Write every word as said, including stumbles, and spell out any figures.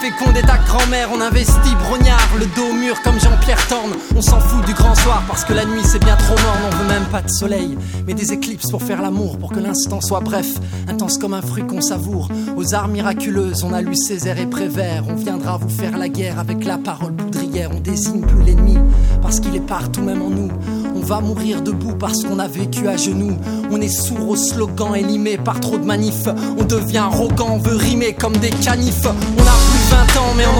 fécondé ta grand-mère, on investit brognard, le dos au mur comme Jean-Pierre Thorne. On s'en fout du grand soir parce que la nuit c'est bien trop morne. On veut même pas de soleil, mais des éclipses pour faire l'amour, pour que l'instant soit bref, intense comme un fruit qu'on savoure. Aux arts miraculeuses, on a lu Césaire et Prévert. On viendra vous faire la guerre avec la parole poudrière. On désigne plus l'ennemi parce qu'il est partout même en nous. On va mourir debout parce qu'on a vécu à genoux. On est sourd aux slogans élimés par trop de manifs. On devient arrogant, on veut rimer comme des canifs. On a plus de vingt ans mais on